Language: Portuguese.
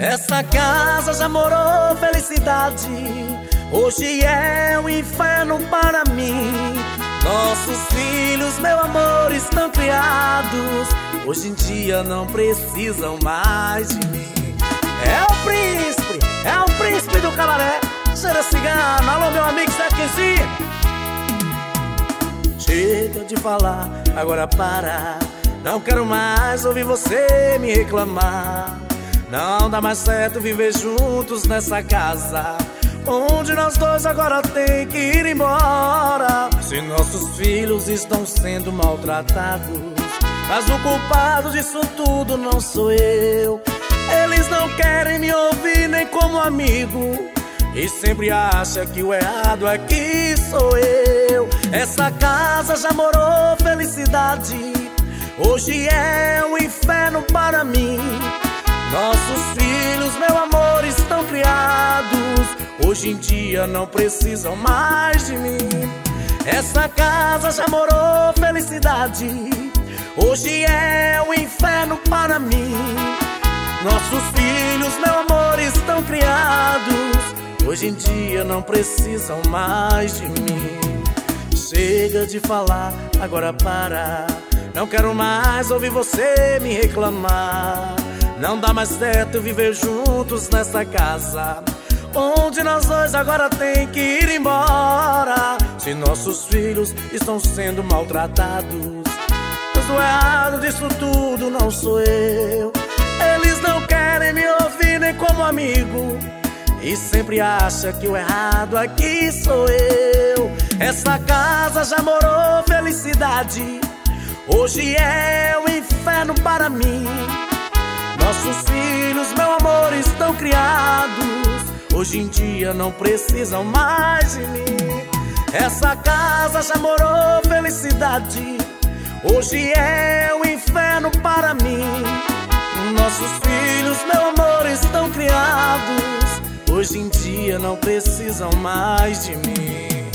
Essa casa já morou felicidade, hoje é um inferno para mim. Nossos filhos, meu amor, estão criados, hoje em dia não precisam mais de mim. É o príncipe do cabaré, cheira cigano. Alô, meu amigo Zequinzinho. Chega de falar, agora para. Não quero mais ouvir você me reclamar. Não dá mais certo viver juntos nessa casa, onde nós dois agora tem que ir embora. Se nossos filhos estão sendo maltratados, mas o culpado disso tudo não sou eu. Eles não querem me ouvir nem como amigo, e sempre acha que o errado aqui sou eu. Essa casa já morou felicidade, hoje é um inferno para mim. Nossos filhos, meu amor, estão criados, hoje em dia não precisam mais de mim. Essa casa já morou felicidade, hoje é um inferno para mim. Nossos filhos, meu amor, estão criados, hoje em dia não precisam mais de mim. Chega de falar, agora para. Não quero mais ouvir você me reclamar. Não dá mais certo viver juntos nessa casa, onde nós dois agora tem que ir embora. Se nossos filhos estão sendo maltratados, mas o errado disso tudo não sou eu. Eles não querem me ouvir nem como amigo, e sempre acha que o errado aqui sou eu. Essa casa já morou felicidade, hoje é um inferno para mim. Nossos filhos, meu amor, estão criados, hoje em dia não precisam mais de mim. Essa casa já morou felicidade, hoje é um inferno para mim. Nossos filhos, meu amor, estão criados, hoje em dia não precisam mais de mim.